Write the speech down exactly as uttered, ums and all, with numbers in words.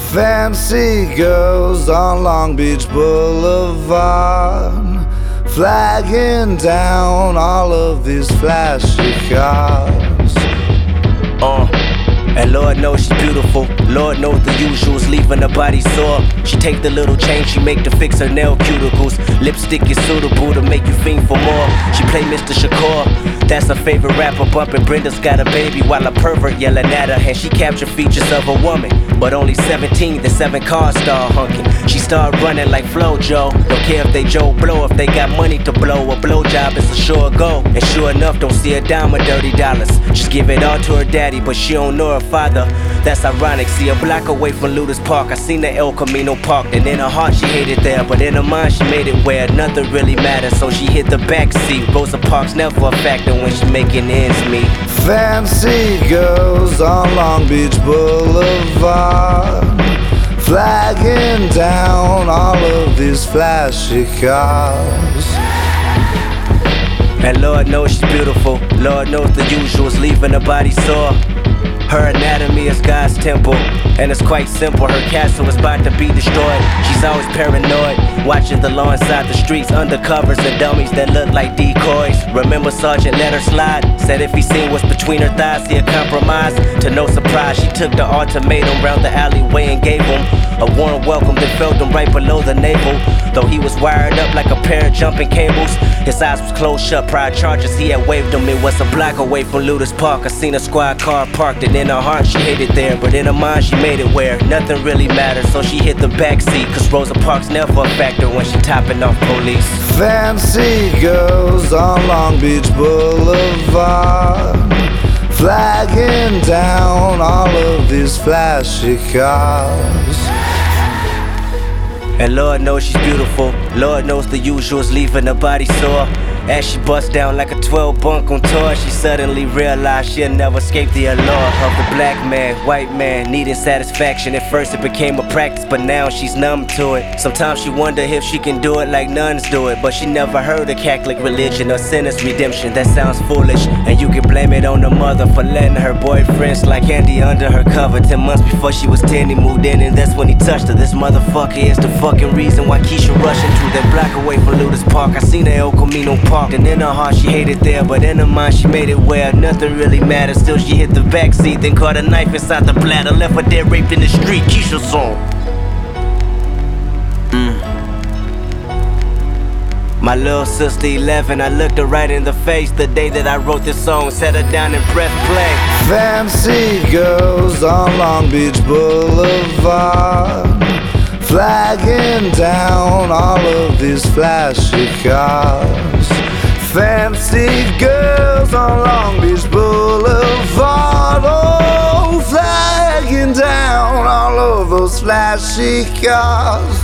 Fancy girls on Long Beach Boulevard, flagging down all of these flashy cars. Uh, and Lord knows she's beautiful. Lord knows the usuals, leaving her body sore. She take the little change she make to fix her nail cuticles. Lipstick is suitable to make you fiend for more. She play Mister Shakur, that's her favorite rapper. Bumping Brenda's got a baby while a pervert yelling at her. And she captured features of a woman, but only seventeen, the seven cars start hunking. She start running like Flojo. Don't care if they Joe Blow, if they got money to blow. A blowjob is a sure go. And sure enough, don't see a dime of dirty dollars. Just give it all to her daddy, but she don't know her father. That's ironic, see a block away from Ludus Park I seen the El Camino parked, and in her heart she hated there, but in her mind she made it where nothing really matters. So she hit the back seat. Rosa Parks never a factor when she making ends meet. Fancy girls on Long Beach Boulevard, flagging down all of these flashy cars. And Lord knows she's beautiful. Lord knows the usuals, leaving her body sore. Her anatomy is God's temple, and it's quite simple. Her castle is about to be destroyed. She's always paranoid, watching the law inside the streets, undercovers and dummies that look like decoys. Remember Sergeant let her slide, said if he seen what's between her thighs he'd compromise. To no surprise, she took the ultimatum round the alleyway and gave him a warm welcome that felt him right below the navel. Though he was wired up like a pair of jumping cables, his eyes was closed shut, prior charges he had waved him. It was a block away from Ludus Park. I seen a squad car parked, and in her heart she hated there, but in her mind she made it where nothing really mattered. So she hit the back seat, cause Rosa Parks never a factor when she topping off police. Fancy girls on Long Beach Boulevard, flagging down all of these flashy cars. And Lord knows she's beautiful. Lord knows the usuals, leaving her body sore. As she busts down like a twelve bunk on tour, she suddenly realized she'll never escape the allure of the black man, white man, needing satisfaction. At first it became a practice, but now she's numb to it. Sometimes she wonder if she can do it like nuns do it, but she never heard of Catholic religion or sinner's redemption. That sounds foolish, and you can blame it on the mother for letting her boyfriend slide candy under her cover. Ten months before she was ten, he moved in, and that's when he touched her. This motherfucker is the fucking reason why Keisha rushing through that block away from Ludus Park. I seen the El Camino park, and in her heart she hated there, but in her mind she made it where nothing really mattered. Still she hit the back seat, then caught a knife inside the bladder, left her dead raped in the street. Keisha song. Mm. My little sister eleven, I looked her right in the face the day that I wrote this song. Sat her down and pressed play. Fancy girls on Long Beach Boulevard, flagging down all of these flashy cars. Fancy girls on Long Beach Boulevard, oh, flagging down all of those flashy cars.